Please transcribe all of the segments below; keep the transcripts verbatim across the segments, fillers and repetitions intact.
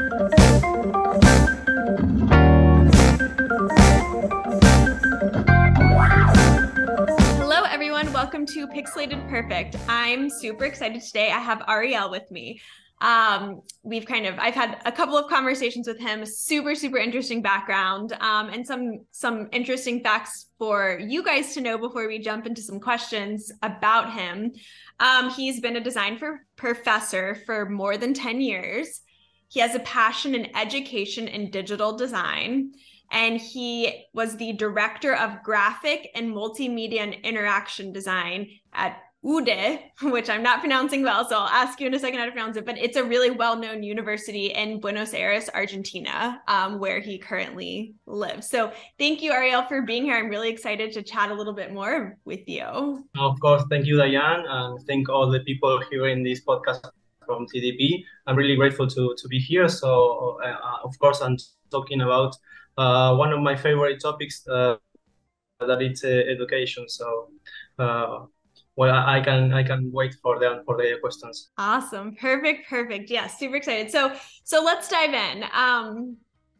Hello, everyone. Welcome to Pixelated Perfect. I'm super excited today. I have Ariel with me. Um, we've kind of, I've had a couple of conversations with him, super, super interesting background, um, and some, some interesting facts for you guys to know before we jump into some questions about him. Um, he's been a design for professor for more than ten years. He has a passion in education and digital design, and he was the director of graphic and multimedia and interaction design at U D E, which I'm not pronouncing well, so I'll ask you in a second how to pronounce it, but it's a really well-known university in Buenos Aires, Argentina, um, where he currently lives. So thank you, Ariel, for being here. I'm really excited to chat a little bit more with you. Of course, thank you, Diane, and thank all the people here in this podcast from T D P. I'm really grateful to, to be here. So, uh, of course, I'm talking about uh, one of my favorite topics, uh, that it's uh, education. So, uh, well, I can I can wait for the for the questions. Awesome, perfect, perfect. Yeah, super excited. So, so let's dive in. Um,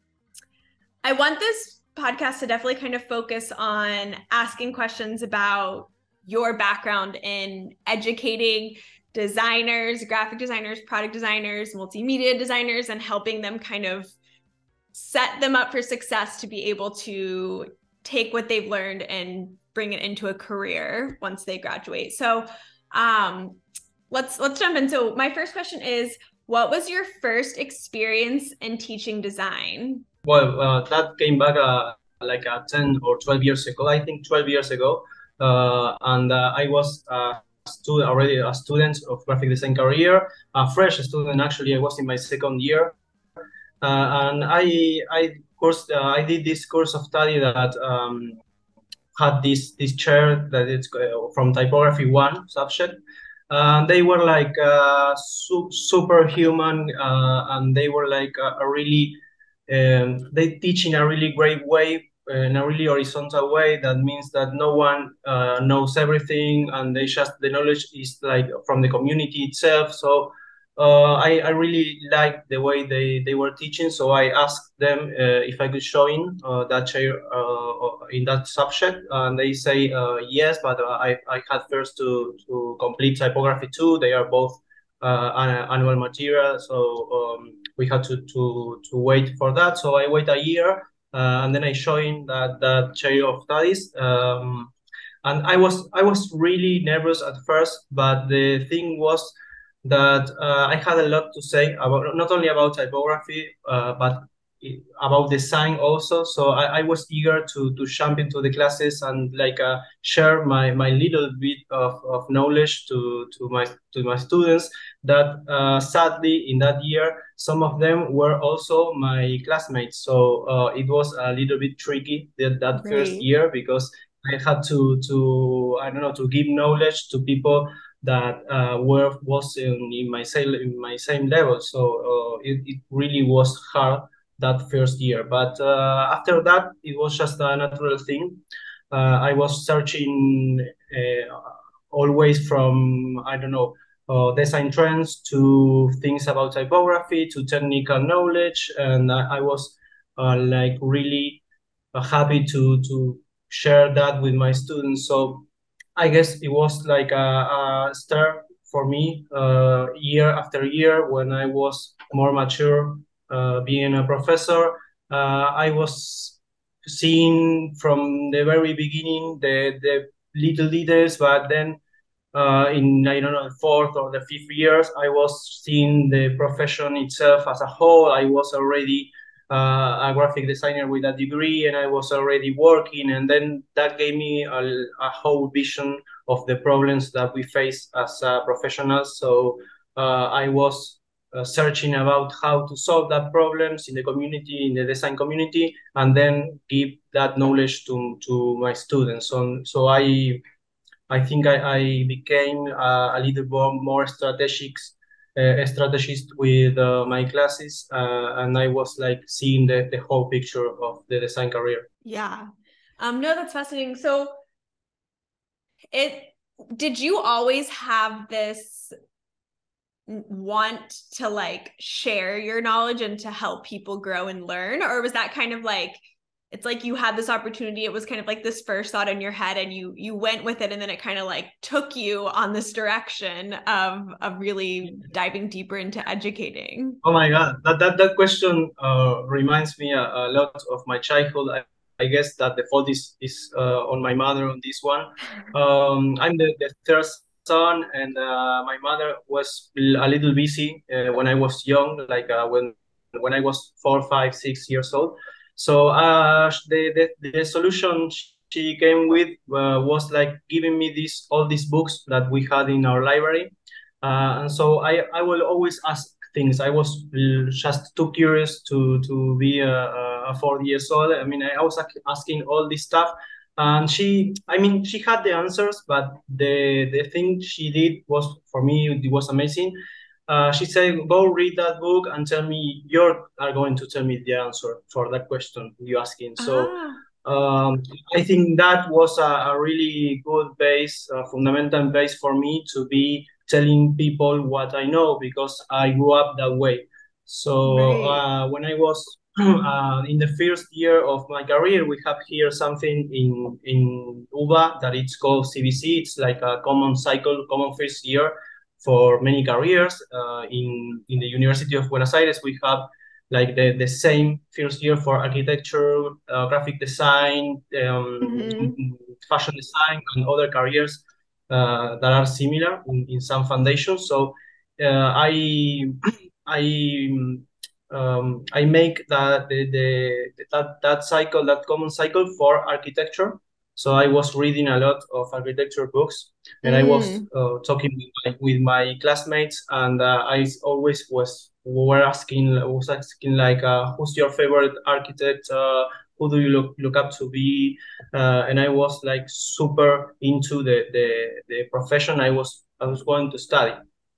I want this podcast to definitely kind of focus on asking questions about your background in educating designers, graphic designers, product designers, multimedia designers, and helping them kind of set them up for success to be able to take what they've learned and bring it into a career once they graduate. So um, let's let's jump in. So my first question is, what was your first experience in teaching design? Well, uh, that came back uh, like uh, ten or twelve years ago. I think twelve years ago, uh, and uh, I was uh, student already a student of graphic design career, a fresh student actually. I was in my second year, uh, and I I course uh, I did this course of study that um, had this this chair that it's uh, from typography one subject. Uh, they were like uh, su- superhuman, uh, and they were like a, a really um, they teach in a really great way, in a really horizontal way. That means that no one uh, knows everything, and they just the knowledge is like from the community itself. So uh, I, I really liked the way they, they were teaching. So I asked them uh, if I could join uh, that chair uh, in that subject, and they say uh, yes, but uh, I, I had first to, to complete typography two. They are both uh, annual material, so um, we had to, to, to wait for that. So I wait a year, uh, and then I joined that, that chair of studies. Um, and I was I was really nervous at first, but the thing was that uh, I had a lot to say about not only about typography, uh, but about design also. So I, I was eager to to jump into the classes and like uh, share my, my little bit of, of knowledge to, to my to my students. That uh, sadly in that year some of them were also my classmates. So uh, it was a little bit tricky that, that first Right. year because I had to to I don't know to give knowledge to people that uh, were was in, in my same in my same level. So uh, it, it really was hard that first year. But uh, after that, it was just a natural thing. Uh, I was searching uh, always from I don't know uh, design trends to things about typography to technical knowledge, and I, I was uh, like really uh, happy to to share that with my students. So I guess it was like a, a start for me uh, year after year when I was more mature, uh, being a professor. Uh, I was seeing from the very beginning the, the little details, but then uh, in I don't know the fourth or the fifth years, I was seeing the profession itself as a whole. I was already uh, a graphic designer with a degree, and I was already working, and then that gave me a, a whole vision of the problems that we face as uh, professionals. So uh, I was uh, searching about how to solve that problems in the community, in the design community, and then give that knowledge to to my students. So so I I think I, I became uh, a little more, more strategic, uh, strategist with uh, my classes, uh, and I was like seeing the, the whole picture of the design career. Yeah. Um, no, that's fascinating. So it did you always have this want to like share your knowledge and to help people grow and learn? Or was that kind of like, it's like you had this opportunity, it was kind of like this first thought in your head and you you went with it, and then it kind of like took you on this direction of of really diving deeper into educating? Oh my God, that that, that question uh, reminds me a, a lot of my childhood. I, I guess that the fault is is uh, on my mother on this one. Um, I'm the, the third son, and uh, my mother was a little busy uh, when I was young, like uh, when when I was four, five, six years old. So uh, the, the the solution she came with uh, was like giving me these all these books that we had in our library. Uh, and so I, I will always ask things. I was just too curious to to be a, a four years old. I mean, I was asking all this stuff, and she, I mean, she had the answers, but the the thing she did was for me it was amazing. Uh, she said, "Go read that book and tell me you are going to tell me the answer for that question you asking." So. Ah, Um, I think that was a, a really good base, a fundamental base for me to be telling people what I know because I grew up that way. So right. uh, when I was uh, in the first year of my career, we have here something in in U B A that it's called C B C. It's like a common cycle, common first year for many careers. Uh, in in the University of Buenos Aires, we have like the, the same first year for architecture, uh, graphic design, um, Mm-hmm. fashion design, and other careers uh, that are similar in, in some foundations. So uh, I I um, I make that the, the that that cycle, that common cycle for architecture. So I was reading a lot of architecture books, and I was Mm, uh, talking with my, with my classmates, and uh, I always was were asking was asking like, uh, who's your favorite architect? Uh, who do you look look up to be? Uh, and I was like super into the, the the profession I was I was going to study.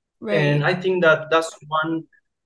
And right. I think that that's one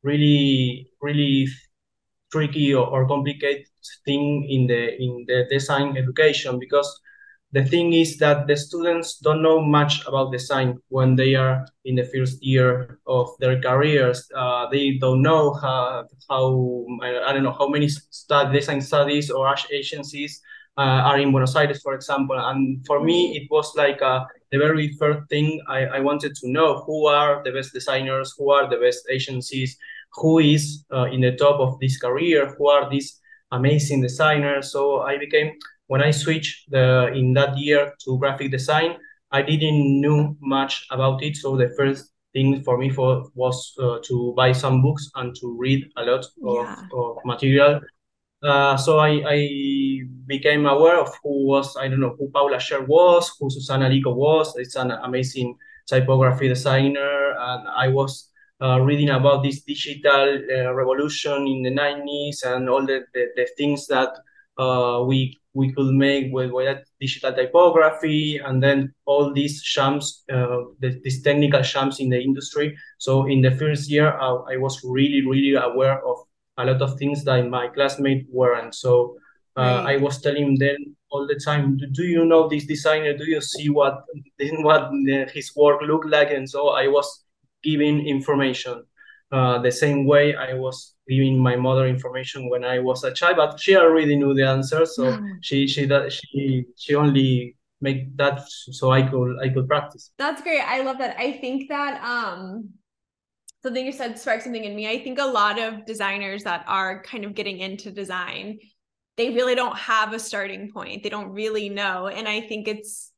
really really tricky or, or complicated thing in the in the design education, because the thing is that the students don't know much about design when they are in the first year of their careers. Uh, they don't know how, how I don't know how many stud, design studies or agencies uh, are in Buenos Aires, for example. And for me, Right. it was like uh, the very first thing I, I wanted to know: who are the best designers, who are the best agencies, who is uh, in the top of this career, who are these amazing designers. So I became, when I switched the, in that year to graphic design, I didn't know much about it. So the first thing for me for, was uh, to buy some books and to read a lot of, Yeah. of material. Uh, so I, I became aware of who was, I don't know, who Paula Scher was, who Susana Lico was. It's an amazing typography designer. And I was uh, reading about this digital uh, revolution in the nineties and all the, the, the things that uh, we we could make with, with that digital typography, and then all these shams, uh, the, these technical shams in the industry. So in the first year, uh, I was really, really aware of a lot of things that my classmates weren't. So uh, I Right. was telling them all the time, do, do you know this designer? Do you see what what his work looked like? And so I was giving information uh, the same way I was giving my mother information when I was a child, but she already knew the answer, so she she she she only make that so I could I could practice. That's great. I love that. I think that um something you said sparked something in me. I think a lot of designers that are kind of getting into design, they really don't have a starting point. They don't really know. And I think it's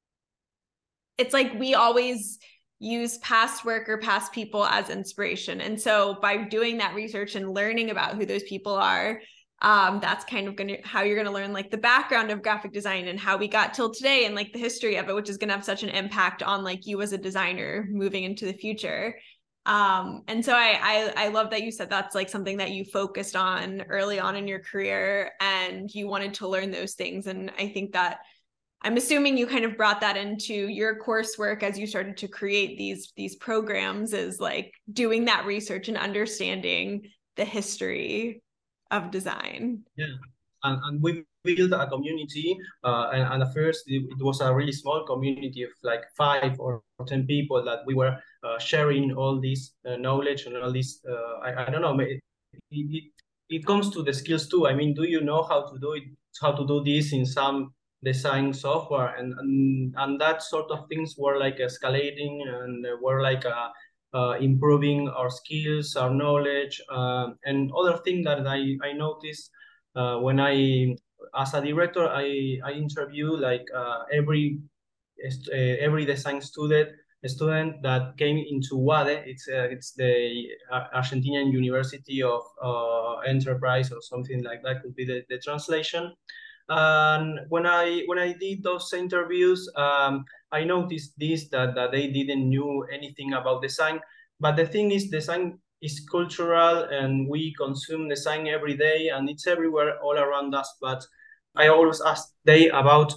it's like we always use past work or past people as inspiration. And so by doing that research and learning about who those people are, um, that's kind of gonna how you're gonna learn like the background of graphic design and how we got till today and like the history of it, which is gonna have such an impact on like you as a designer moving into the future. Um, and so I, I I love that you said that's like something that you focused on early on in your career and you wanted to learn those things. And I think that I'm assuming you kind of brought that into your coursework as you started to create these these programs, is like doing that research and understanding the history of design. Yeah, and, and we built a community, uh, and, and at first it, it was a really small community of like five or ten people that we were uh, sharing all this uh, knowledge and all this. Uh, I, I don't know. It, it, it comes to the skills too. I mean, do you know how to do it? How to do this in some design software, and and, and that sort of things were like escalating and were like uh, uh, improving our skills, our knowledge, uh, and other thing that I I noticed uh, when I as a director I I interview like uh, every uh, every design student student that came into U A D E. It's uh, it's the Argentinian University of uh, Enterprise or something like that could be the, the translation. And when I when I did those interviews, um, I noticed this that, that they didn't knew anything about design. But the thing is, design is cultural, and we consume design every day, and it's everywhere all around us. But I always ask they about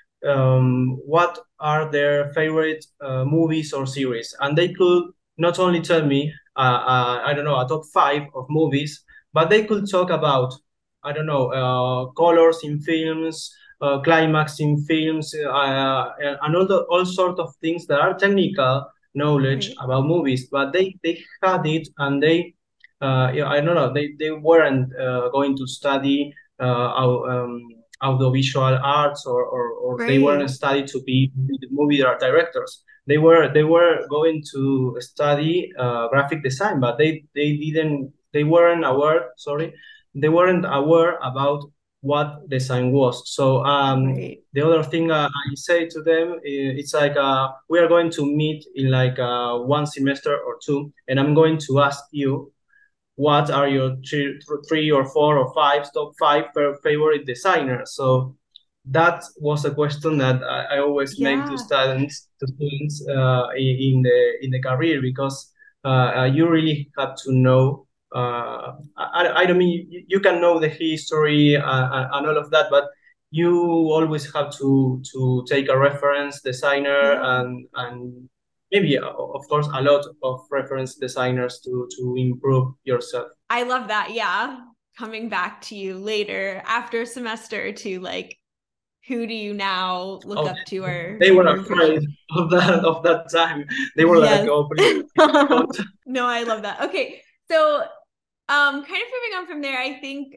um, what are their favorite uh, movies or series, and they could not only tell me uh, uh, I don't know a top five of movies, but they could talk about I don't know uh, colors in films, uh, climax in films, uh, and all the all sort of things that are technical knowledge Right. about movies, but they they had it and they uh, yeah, I don't know they they weren't uh, going to study uh, our, um, audiovisual arts or, or, or they weren't Right. studied to be movie directors. They were they were going to study uh, graphic design, but they they didn't they weren't aware. Sorry, they weren't aware about what design was. So um, Right. the other thing uh, I say to them, eh, it's like uh, we are going to meet in like uh, one semester or two, and I'm going to ask you what are your three, three or four or five top five favorite designers. So that was a question that I, I always make to Yeah. students to students uh, in, in the in the career, because uh, uh, you really have to know. Uh, I, I don't mean you, you can know the history uh, and all of that, but you always have to to take a reference designer Yeah. and and maybe uh, of course a lot of reference designers to to improve yourself. I love that. Yeah. Coming back to you later after a semester to like, who do you now look Oh, up to, or they were or afraid of that of that time. They were like, yes. oh please don't. No, I love that. Okay. So um kind of moving on from there, I think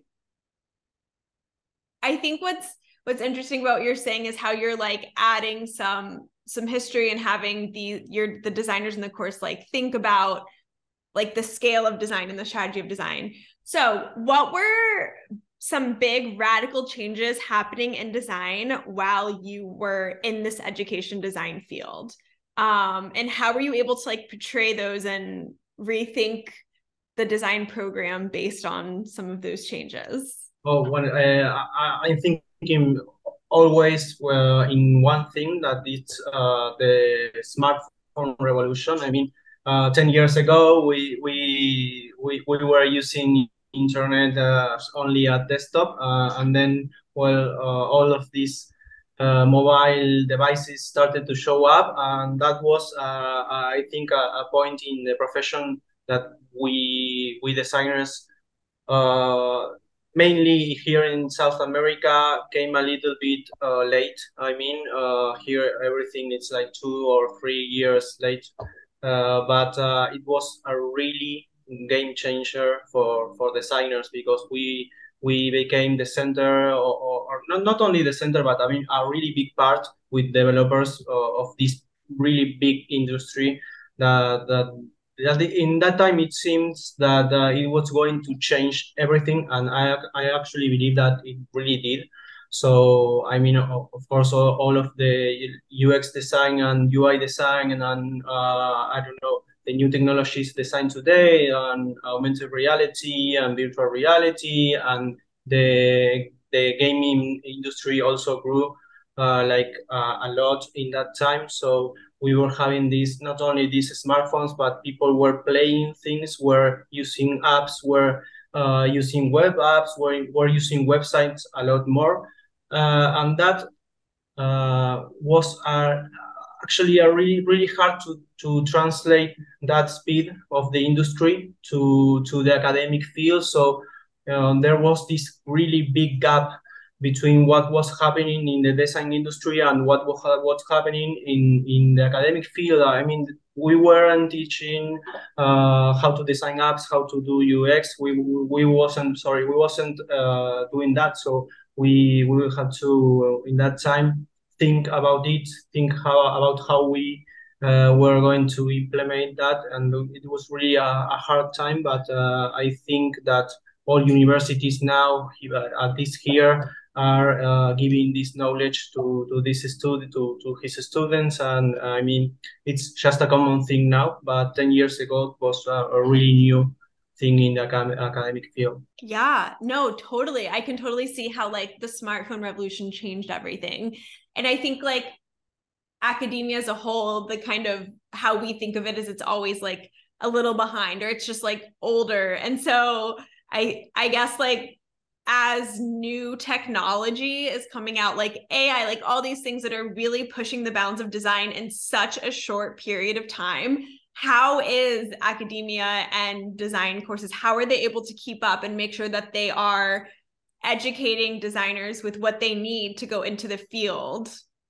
I think what's what's interesting about what you're saying is how you're like adding some some history and having the your the designers in the course like think about like the scale of design and the strategy of design. So, what were some big radical changes happening in design while you were in this education design field? Um, and how were you able to like portray those and rethink the design program based on some of those changes? Oh, when uh, I, I'm thinking always well, in one thing that it's uh, the smartphone revolution. I mean, uh, ten years ago, we we we, we were using internet uh, only at desktop, uh, and then well, uh, all of these uh, mobile devices started to show up, and that was, uh, I think, a, a point in the profession that we we designers uh, mainly here in South America came a little bit uh, late. I mean, uh, here everything is like two or three years late, uh, but uh, it was a really game changer for for designers, because we we became the center, or, or, or not, not only the center, but I mean a really big part with developers uh, of this really big industry that that in that time it seems that uh, it was going to change everything, and I I actually believe that it really did. So I mean, of, of course, all, all of the U X design and U I design and, and uh, I don't know, the new technologies designed today, and augmented reality and virtual reality, and the the gaming industry also grew uh, like uh, a lot in that time. So we were having these not only these smartphones, but people were playing things, were using apps, were uh, using web apps, were, were using websites a lot more, uh, and that uh, was uh, actually a really really hard to to translate that speed of the industry to to the academic field. So um, there was this really big gap between what was happening in the design industry and what was what's happening in in the academic field. I mean, we weren't teaching uh, how to design apps, how to do U X. We we wasn't sorry, we wasn't uh, doing that. So we we had to uh, in that time think about it, think how about how we uh, were going to implement that, and it was really a, a hard time. But uh, I think that all universities now, at least here, are uh, giving this knowledge to to this student to to his students, and I mean it's just a common thing now. But ten years ago, it was a, a really new thing in the acad- academic field. Yeah, no, totally. I can totally see how like the smartphone revolution changed everything. And I think like academia as a whole, the kind of how we think of it is it's always like a little behind, or it's just like older. And so I I guess like as new technology is coming out, like A I, like all these things that are really pushing the bounds of design in such a short period of time, how is academia and design courses, how are they able to keep up and make sure that they are educating designers with what they need to go into the field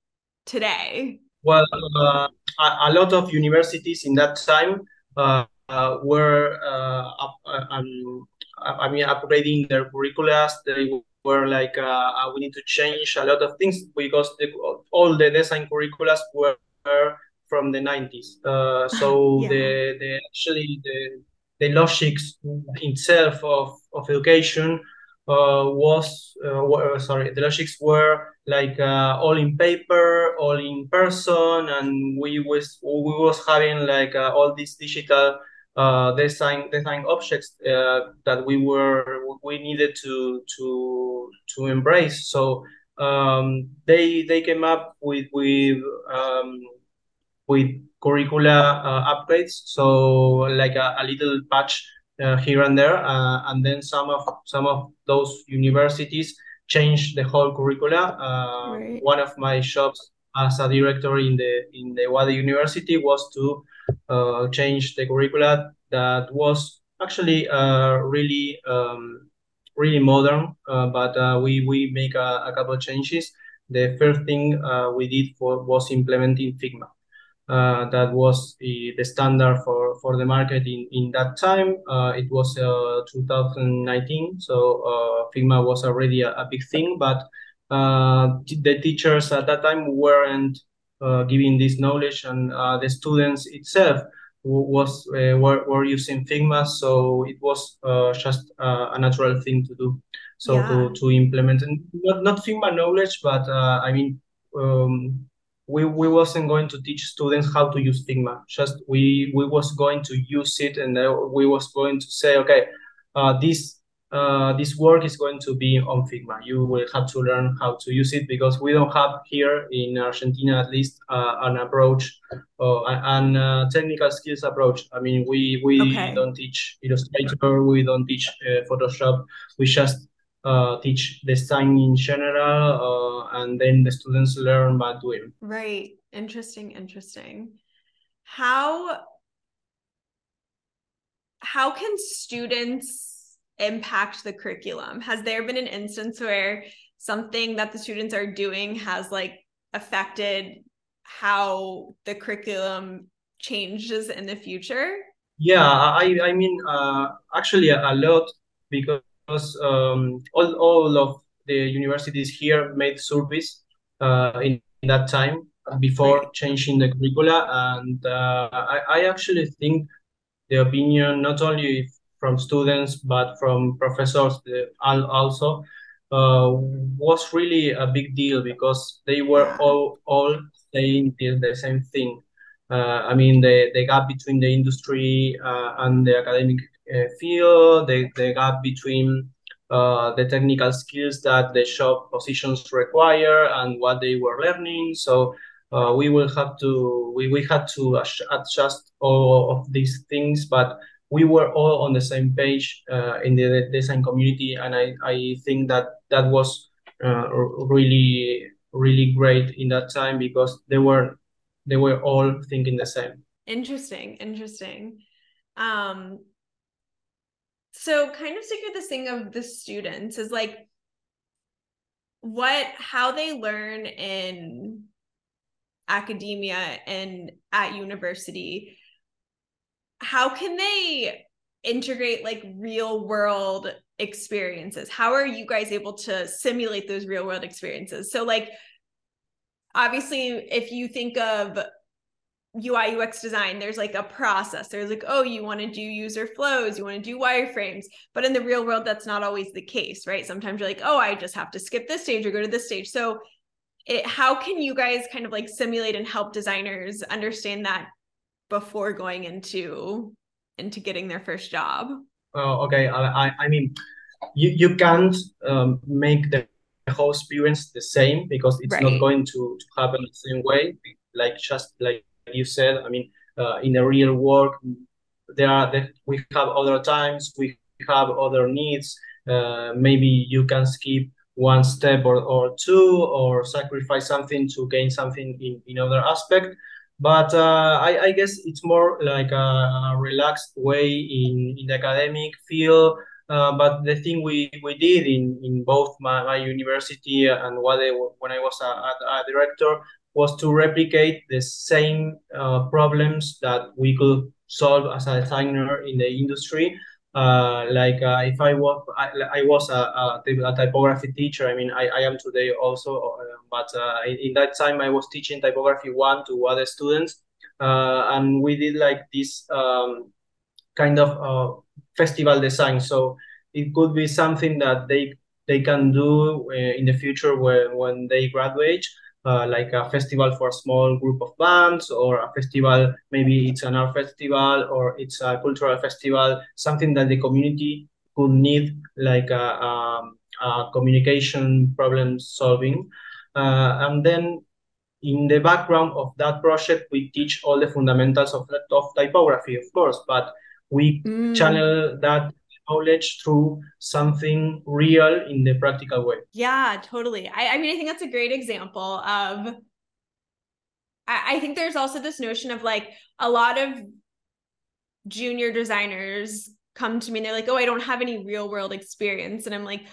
today? Well, uh, a, a lot of universities in that time uh, uh, were, uh, up, uh, um, I mean, upgrading their curricula. They were like, uh, uh, we need to change a lot of things because the, all the design curricula were from the nineties. Uh, so Yeah. the, the actually the the logics itself of, of education uh, was uh, were, sorry, the logics were like uh, all in paper, all in person, and we was we was having like uh, all these digital uh, design design objects uh, that we were we needed to to to embrace. So um, they they came up with with um, with curricula uh, upgrades, so like a, a little patch uh, here and there, uh, and then some of some of those universities changed the whole curricula. Uh, Right. one of my jobs as a director in the in the Wade University was to uh, change the curricula that was actually uh, really um, really modern, uh, but uh, we we make a, a couple of changes. The first thing uh, we did for, was implementing Figma. Uh, that was the, the standard for, for the market in, in that time. Uh, it was uh, two thousand nineteen, so uh, Figma was already a, a big thing, but uh, the teachers at that time weren't uh, giving this knowledge, and uh, the students itself was uh, were, were using Figma, so it was uh, just uh, a natural thing to do. So Yeah. to, to implement, and not, not Figma knowledge, but uh, I mean, um, we, we wasn't going to teach students how to use Figma. Just we we was going to use it, and uh, we was going to say, okay, uh, this uh, this work is going to be on Figma. You will have to learn how to use it because we don't have here in Argentina, at least, uh, an approach, uh, an uh, technical skills approach. I mean, we we Okay. don't teach Illustrator, we don't teach uh, Photoshop. We just uh, teach design in general, uh, and then the students learn by doing. Right. Interesting, interesting. How how can students impact the curriculum? Has there been an instance where something that the students are doing has like affected how the curriculum changes in the future? Yeah, I I mean uh, actually a, a lot because um, all all of the universities here made surveys uh, in, in that time Right. before changing the curricula, and uh, I I actually think the opinion not only from students but from professors uh, also uh, was really a big deal because they were Yeah. all all saying the, the same thing. Uh, I mean, the, the gap between the industry uh, and the academic uh, field, the, the gap between uh, the technical skills that the job positions require and what they were learning. So uh, we will have to we, we had to adjust all of these things, but we were all on the same page uh, in the design community, and I, I think that that was uh, really really great in that time because they were they were all thinking the same. Interesting, interesting. Um, so kind of sticking with this thing of the students is like, what how they learn in academia and at university, how can they integrate like real world experiences? How are you guys able to simulate those real world experiences? So like, obviously, if you think of U I U X design, there's like a process. There's like, oh, you want to do user flows, you want to do wireframes. But in the real world, that's not always the case, right? Sometimes you're like, oh, I just have to skip this stage or go to this stage. So it, how can you guys kind of like simulate and help designers understand that before going into into getting their first job? Oh, okay. I, I, I mean, you, you can't um, make the whole experience the same because it's not Right. going to, to happen the same way. Like just like you said, I mean, uh, in the real work, there are the, we have other times, we have other needs. Uh, maybe you can skip one step or, or two, or sacrifice something to gain something in, in other aspect. But uh, I, I guess it's more like a, a relaxed way in, in the academic field. Uh, but the thing we, we did in, in both my, my university and what I, when I was a, a, a director was to replicate the same uh, problems that we could solve as a designer in the industry. Uh, like uh, if I was I, I was a, a, a typography teacher. I mean, I, I am today also, uh, but uh, in, in that time I was teaching typography one to other students, uh, and we did like this um, kind of uh, festival design. So it could be something that they they can do uh, in the future when when they graduate, uh, like a festival for a small group of bands, or a festival, maybe it's an art festival or it's a cultural festival, something that the community could need, like a, um, a communication problem solving. Uh, and then in the background of that project, we teach all the fundamentals of, of typography, of course, but we Mm. channel that knowledge through something real in the practical way. Yeah, totally. I, I mean, I think that's a great example of, I, I think there's also this notion of like a lot of junior designers come to me and they're like, oh, I don't have any real world experience. And I'm like,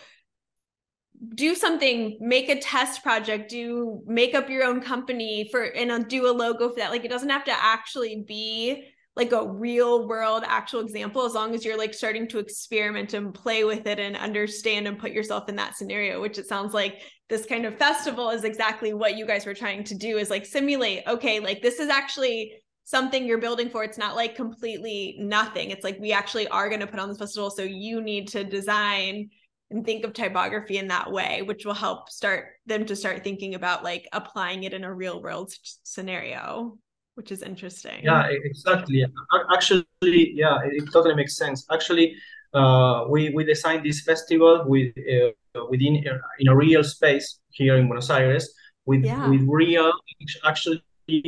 do something, make a test project, do make up your own company for, and do a logo for that. Like, it doesn't have to actually be like a real world actual example, as long as you're like starting to experiment and play with it and understand and put yourself in that scenario, which it sounds like this kind of festival is exactly what you guys were trying to do, is like simulate, okay, like this is actually something you're building for. It's not like completely nothing. It's like, we actually are going to put on this festival. So you need to design and think of typography in that way, which will help start them to start thinking about like applying it in a real world scenario, which is interesting. Yeah, e- exactly. A- Actually, yeah, it, it totally makes sense. Actually, uh, we we designed this festival with uh, within uh, in a real space here in Buenos Aires, with Yeah. with real, actually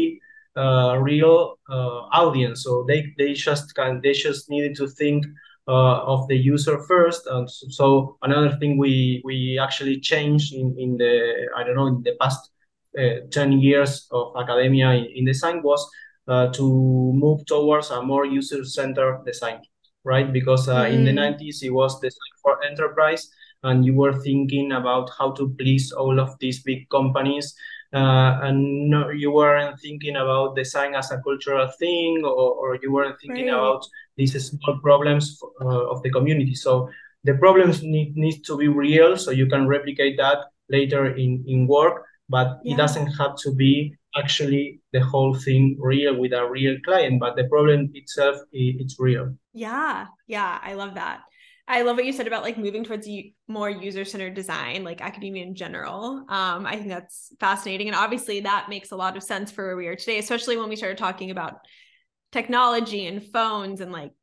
uh, real uh, audience. So they they just can they just needed to think uh, of the user first. And so, so another thing we we actually changed in in the, I don't know, in the past uh, ten years of academia in, in design was uh, to move towards a more user-centered design, right? Because uh, in the Mm. nineties, it was design for enterprise, and you were thinking about how to please all of these big companies. Uh, and no, you weren't thinking about design as a cultural thing, or, or you weren't thinking Right. about these small problems uh, of the community. So the problems need, need to be real, so you can replicate that later in, in work, but it Yeah. doesn't have to be actually the whole thing real with a real client, but the problem itself, it's real. Yeah. Yeah. I love that. I love what you said about like moving towards more user-centered design, like academia in general. Um, I think that's fascinating. And obviously that makes a lot of sense for where we are today, especially when we started talking about technology and phones, and like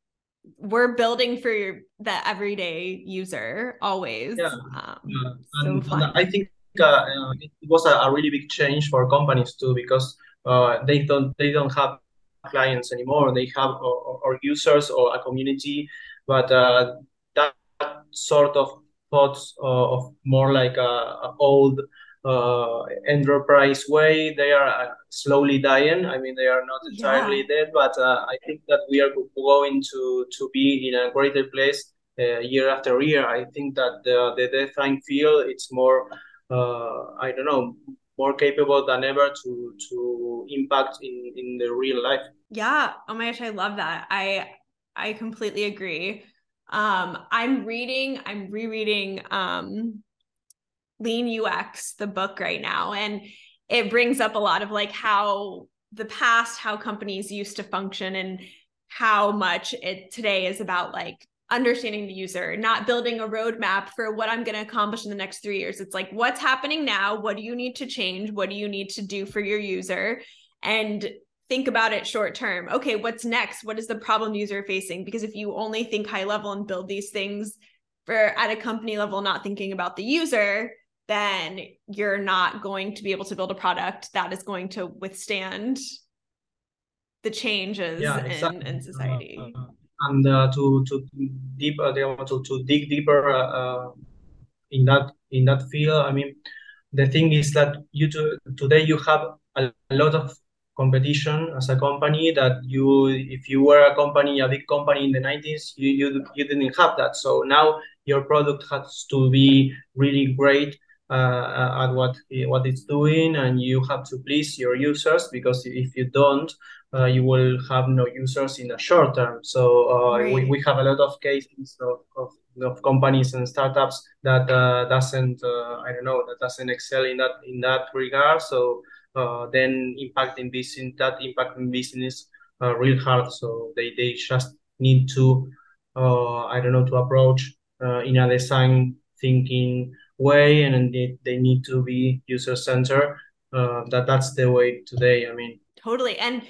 we're building for the everyday user always. Yeah, Um, yeah. so And, and fun. I think uh, uh, it was a, a really big change for companies too, because uh, they don't they don't have clients anymore. They have or, or users or a community, but uh, that sort of thoughts uh, of more like a, a old uh, enterprise way, they are uh, slowly dying. I mean, they are not Yeah. entirely dead, but uh, I think that we are going to to be in a greater place uh, year after year. I think that the the design field, it's more. uh, I don't know, more capable than ever to to impact in in the real life. Yeah. Oh my gosh, I love that. I I completely agree. Um, I'm reading, I'm rereading um Lean U X, the book right now, and it brings up a lot of like how the past, how companies used to function, and how much it today is about like understanding the user, not building a roadmap for what I'm going to accomplish in the next three years. It's like, what's happening now? What do you need to change? What do you need to do for your user? And think about it short term. Okay, what's next? What is the problem user facing? Because if you only think high level and build these things for at a company level, not thinking about the user, then you're not going to be able to build a product that is going to withstand the changes Yeah, in, exactly. in Uh, society. and uh, to to deep uh, to to dig deeper uh, uh, in that in that field. I mean, the thing is that you to, today you have a, a lot of competition as a company that you, if you were a company, a big company in the nineties, you you, you didn't have that. So now your product has to be really great uh, at what what it's doing, and you have to please your users, because if you don't, uh, you will have no users in the short term. So uh, we, Right. we have a lot of cases of, of, of companies and startups that uh, doesn't uh, I don't know, that doesn't excel in that in that regard. So uh, then impacting business, that impacting business uh, real hard. So they, they just need to uh, I don't know, to approach uh, in a design thinking way, and they, they need to be user centered. Uh, that that's the way today. I mean, Totally. And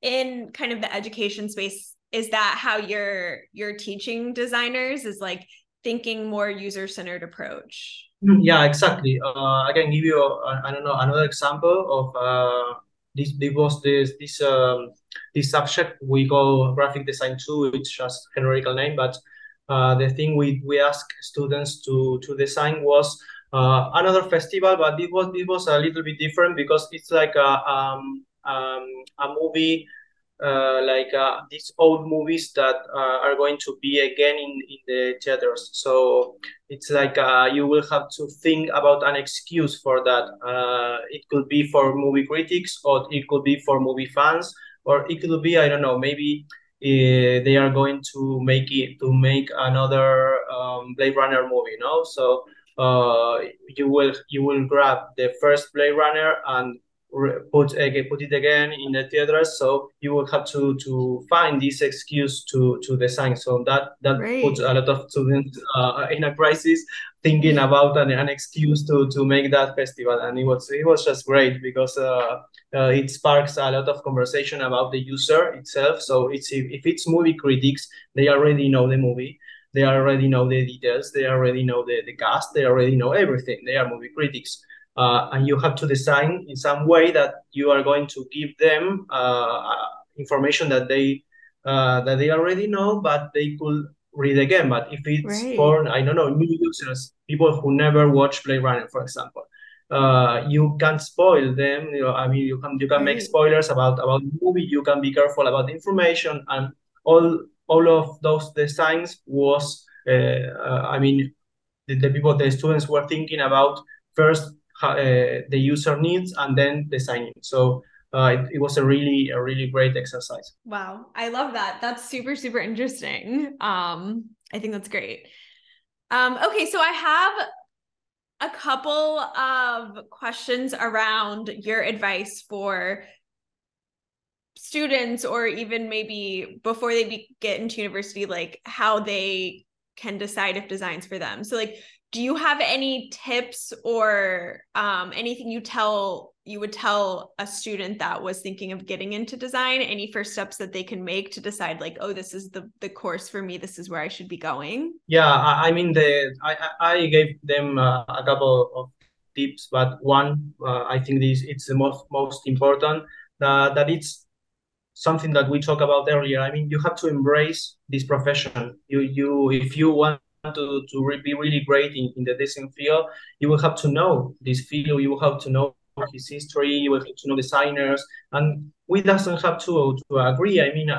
in kind of the education space, is that how you're you're teaching designers, is like thinking more user-centered approach? yeah, exactly. Uh, I can give you, uh, I don't know, another example of uh, this. This was this this um, this subject we call graphic design two. It's just a generical name, but uh, the thing we we ask students to to design was uh, another festival, but it was it was a little bit different because it's like a um, um, a movie, uh, like uh, these old movies that uh, are going to be again in, in the theaters. So it's like uh, you will have to think about an excuse for that. Uh, it could be for movie critics, or it could be for movie fans, or it could be, I don't know, maybe uh, they are going to make it to make another um, Blade Runner movie, no? So uh, you will you will grab the first Blade Runner and put again, put it again in the theaters. So you will have to to find this excuse to to design. So that that puts Right. a lot of students uh, in a crisis, thinking about an, an excuse to to make that festival. And it was it was just great because uh, uh, it sparks a lot of conversation about the user itself. So it's if, if it's movie critics, they already know the movie. They already know the details. They already know the, the cast. They already know everything. They are movie critics. Uh, and you have to design in some way that you are going to give them uh, information that they uh, that they already know, but they could read again. But if it's Right. for, I don't know, new users, people who never watch Blade Runner, for example, uh, you can't spoil them. You know, I mean, you can you can make Right. spoilers about about the movie. You can be careful about the information, and all all of those designs was, uh, uh, I mean, the, the people, the students were thinking about first uh, the user needs and then designing. So uh, it, it was a really a really great exercise. Wow. I love that. That's super, super interesting. Um, I think that's great. Um, okay, so I have a couple of questions around your advice for students, or even maybe before they be, get into university, like how they can decide if design's for them. So like, do you have any tips or um, anything you tell you would tell a student that was thinking of getting into design, any first steps that they can make to decide like, oh, this is the the course for me, this is where I should be going? Yeah, I, I mean the I I gave them uh, a couple of tips, but one uh, I think this it's the most most important, that that it's something that we talked about earlier. I mean, you have to embrace this profession. You you if you want to to re- be really great in, in the design field, you will have to know this field. You will have to know his history. You will have to know designers, and we doesn't have to to agree. I mean, uh,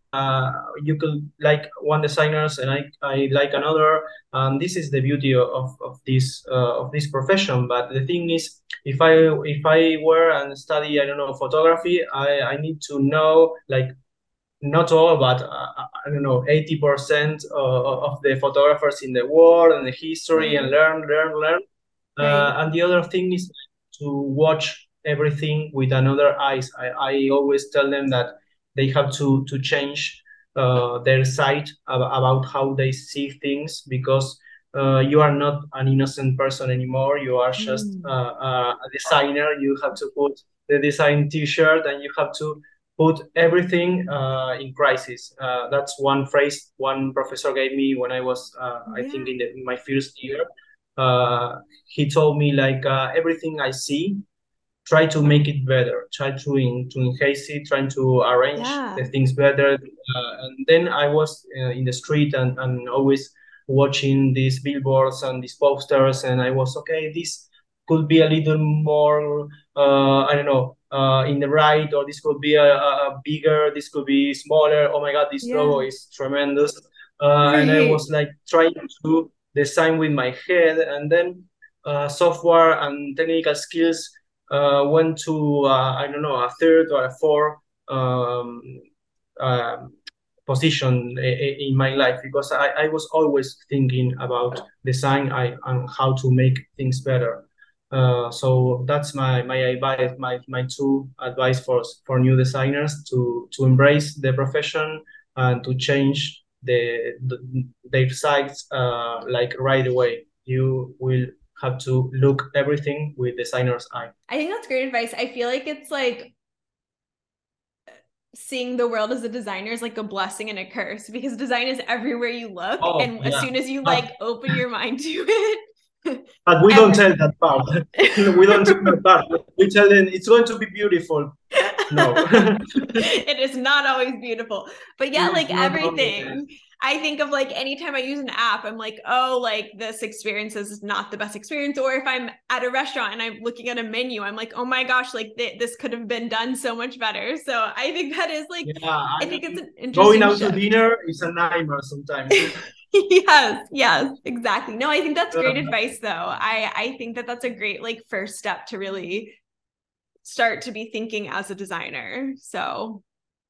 uh, you could like one designers and I, I like another, and this is the beauty of, of this uh, of this profession. But the thing is, if I if I were and study, I don't know, photography, I, I need to know like not all, but uh, I don't know, eighty percent of, of the photographers in the world and the history, and Right. learn, learn, learn. Uh, Right. and the other thing is to watch everything with another eyes. I, I always tell them that they have to to change uh, their sight ab- about how they see things, because uh, you are not an innocent person anymore. You are just uh, Mm. uh, a designer. You have to put the design T-shirt, and you have to put everything uh, in crisis. Uh, that's one phrase one professor gave me when I was, uh, I think, Yeah. in, the, in my first year. Uh, he told me like uh, everything I see, try to make it better, try to in, to enhance it, trying to arrange the Yeah. things better. Uh, and then I was uh, in the street and, and always watching these billboards and these posters, and I was okay. This could be a little more, uh, I don't know, uh, in the right, or this could be a, a bigger, this could be smaller. Oh my God, this logo Yeah. is tremendous. Uh, and I Right. was like trying to design with my head, and then uh, software and technical skills uh, went to uh, I don't know, a third or a fourth um, um, position in my life, because I, I was always thinking about design I, and how to make things better. Uh, so that's my my advice, my my two advice for for new designers to to embrace the profession and to change the, the their sites uh, like right away. You will have to look everything with designer's eye. I think that's great advice. I feel like it's like seeing the world as a designer is like a blessing and a curse, because design is everywhere you look. Oh, And as yeah. soon as you But like open your mind to it, but we don't every tell that part. We don't tell that part. We tell them it's going to be beautiful. No. it is not always beautiful. But yeah, It's like not always. everything. I think of like anytime I use an app, I'm like, oh, like this experience is not the best experience. Or if I'm at a restaurant and I'm looking at a menu, I'm like, oh my gosh, like th- this could have been done so much better. So I think that is like, Yeah, I I think it's mean, an going interesting out to shift. dinner is a nightmare sometimes. Yes, yes, exactly. No, I think that's great Uh, advice though. I I think that that's a great like first step to really start to be thinking as a designer. So,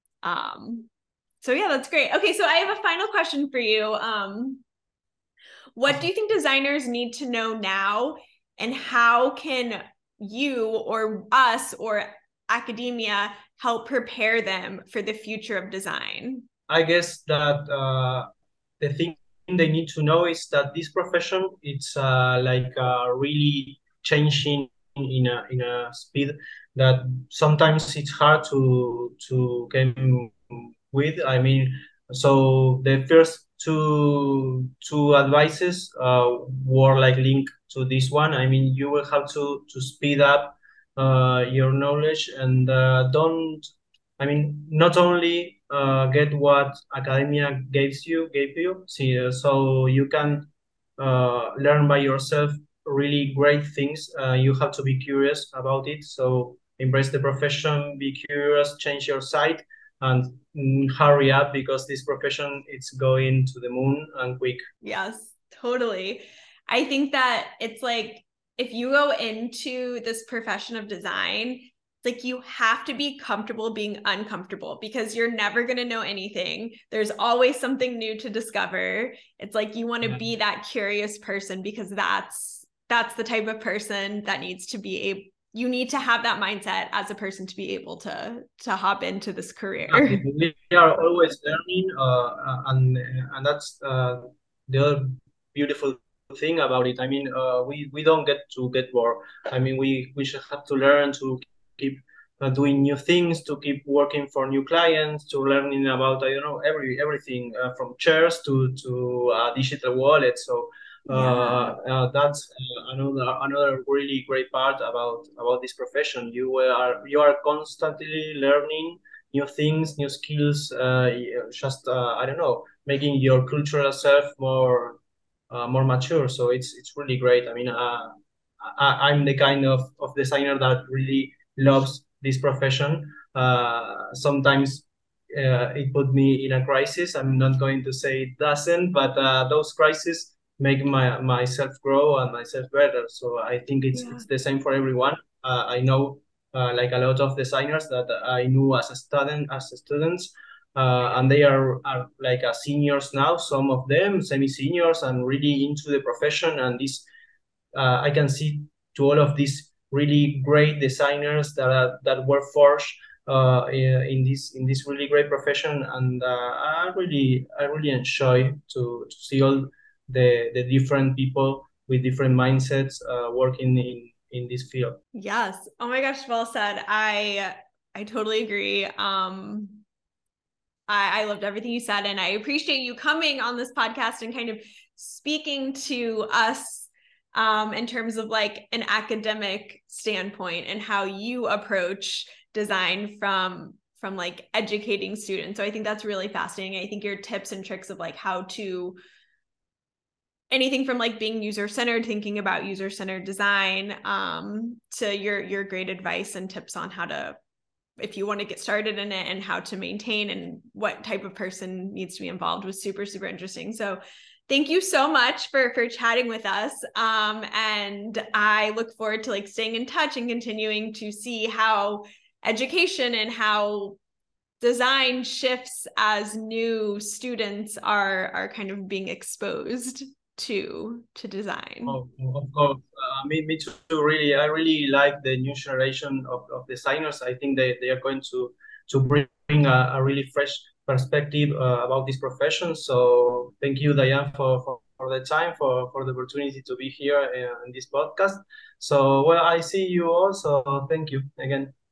um so yeah, that's great. Okay, so I have a final question for you. Um what do you think designers need to know now, and how can you or us or academia help prepare them for the future of design? I guess that uh, the thing they need to know is that this profession it's uh, like uh, really changing in a in a speed that sometimes it's hard to to get with. I mean, so the first two two advices uh, were like linked to this one. I mean, you will have to to speed up uh, your knowledge, and uh, don't. I mean, not only uh, get what academia gives you, gave you, see, uh, so you can uh, learn by yourself really great things. Uh, you have to be curious about it. So embrace the profession, be curious, change your site, and mm, hurry up, because this profession it's going to the moon and quick. Yes, totally. I think that it's like if you go into this profession of design, it's like you have to be comfortable being uncomfortable, because you're never going to know anything. There's always something new to discover. It's like you want to Yeah. be that curious person, because that's that's the type of person that needs to be able, you need to have that mindset as a person to be able to to hop into this career. We are always learning, uh, and and that's uh, the other beautiful thing about it. I mean, uh, we we don't get to get bored. I mean, we we should have to learn to keep uh, doing new things, to keep working for new clients, to learning about I don't know every everything uh, from chairs to to uh, digital wallets. So Yeah. uh, uh, that's uh, another another really great part about about this profession. You are you are constantly learning new things, new skills, uh, just uh, I don't know, making your cultural self more uh, more mature. So it's it's really great. I mean, uh, I, I'm the kind of, of designer that really loves this profession. Uh, sometimes uh, it put me in a crisis. I'm not going to say it doesn't, but uh, those crises make my myself grow and myself better. So I think it's Yeah. it's the same for everyone. Uh, I know uh, like a lot of designers that I knew as a student as students, uh, and they are, are like uh, seniors now. Some of them semi-seniors and really into the profession. And this uh, I can see to all of these really great designers that are, that were forged uh, in, in this in this really great profession, and uh, I really I really enjoy to, to see all the the different people with different mindsets uh, working in in this field. Yes. Oh my gosh, well said. I I totally agree. Um I, I loved everything you said, and I appreciate you coming on this podcast and kind of speaking to us um, in terms of like an academic standpoint and how you approach design from from like educating students. So I think that's really fascinating. I think your tips and tricks of like how to anything from like being user-centered, thinking about user-centered design, um, to your your great advice and tips on how to, if you want to get started in it, and how to maintain and what type of person needs to be involved, was super, super interesting. So thank you so much for, for chatting with us. Um, and I look forward to like staying in touch and continuing to see how education and how design shifts as new students are, are kind of being exposed to, to design. Oh, of course. Uh, me, me too. Really, I really like the new generation of, of designers. I think they, they are going to to bring a, a really fresh perspective uh, about this profession. So thank you, Diane, for, for, for the time, for, for the opportunity to be here uh, in this podcast. So, well, I see you also. Thank you again.